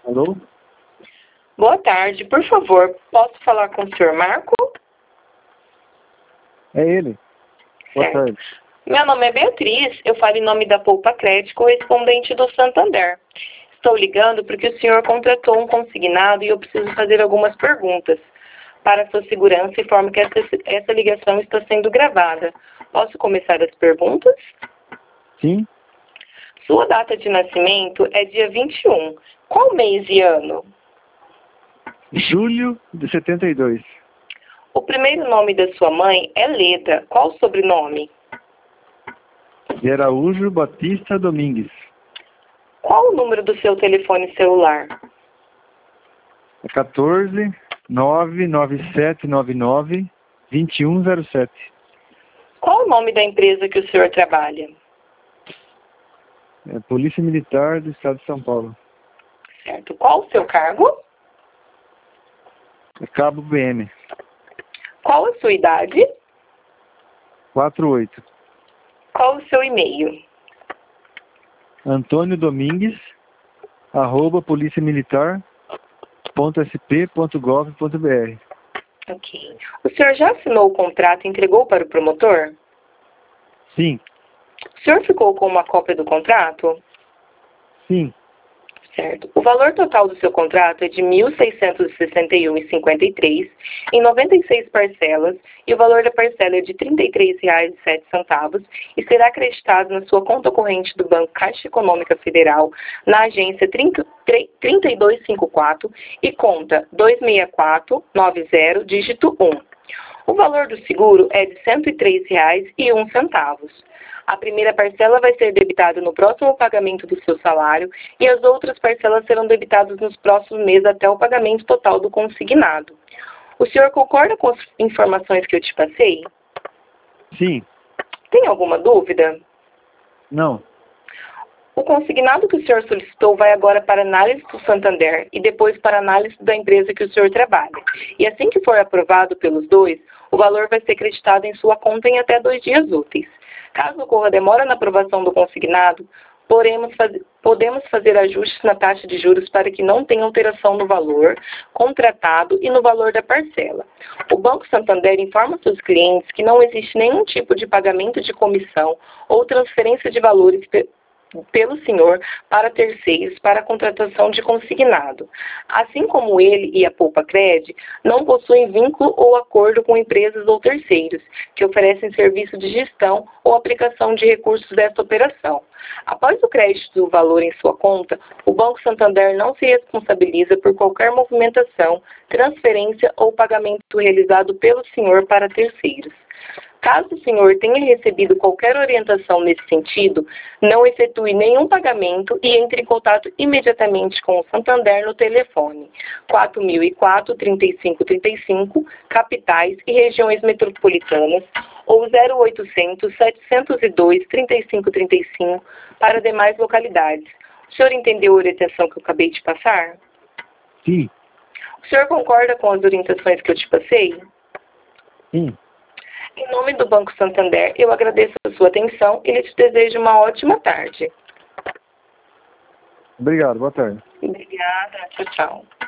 Alô? Boa tarde, por favor, posso falar com o senhor Marco? É ele. Boa Certo. tarde. Meu nome é Beatriz, eu falo em nome da Poupa Crédito, correspondente do Santander. Estou ligando porque o senhor contratou um consignado e eu preciso fazer algumas perguntas. Para sua segurança, informo que essa ligação está sendo gravada. Posso começar as perguntas? Sim? Sua data de nascimento é dia 21. Qual mês e ano? Julho de 72. O primeiro nome da sua mãe é Leda. Qual o sobrenome? De Araújo Batista Domingues. Qual o número do seu telefone celular? É 14 99799 2107. Qual o nome da empresa que o senhor trabalha? É Polícia Militar do Estado de São Paulo. Certo. Qual o seu cargo? É Cabo BM. Qual a sua idade? 48. Qual o seu e-mail? Antônio Domingues @policiamilitar.sp.gov.br. Ok. O senhor já assinou o contrato e entregou para o promotor? Sim. O senhor ficou com uma cópia do contrato? Sim. Certo. O valor total do seu contrato é de R$ 1.661,53 em 96 parcelas e o valor da parcela é de R$ 33,07 e será acreditado na sua conta corrente do Banco Caixa Econômica Federal na agência 3254 e conta 26490, dígito 1. O valor do seguro é de R$ 103,01. A primeira parcela vai ser debitada no próximo pagamento do seu salário e as outras parcelas serão debitadas nos próximos meses até o pagamento total do consignado. O senhor concorda com as informações que eu te passei? Sim. Tem alguma dúvida? Não. O consignado que o senhor solicitou vai agora para análise do Santander e depois para análise da empresa que o senhor trabalha. E assim que for aprovado pelos dois, o valor vai ser creditado em sua conta em até 2 dias úteis. Caso ocorra demora na aprovação do consignado, podemos fazer ajustes na taxa de juros para que não tenha alteração no valor contratado e no valor da parcela. O Banco Santander informa seus clientes que não existe nenhum tipo de pagamento de comissão ou transferência de valores pelo senhor para terceiros para a contratação de consignado. Assim como ele e a Poupa Cred não possuem vínculo ou acordo com empresas ou terceiros que oferecem serviço de gestão ou aplicação de recursos desta operação. Após o crédito do valor em sua conta, o Banco Santander não se responsabiliza por qualquer movimentação, transferência ou pagamento realizado pelo senhor para terceiros. Caso o senhor tenha recebido qualquer orientação nesse sentido, não efetue nenhum pagamento e entre em contato imediatamente com o Santander no telefone 4004-3535, capitais e regiões metropolitanas, ou 0800-702-3535 para demais localidades. O senhor entendeu a orientação que eu acabei de passar? Sim. O senhor concorda com as orientações que eu te passei? Sim. Em nome do Banco Santander, eu agradeço a sua atenção e lhe desejo uma ótima tarde. Obrigado. Boa tarde. Obrigada. Tchau, tchau.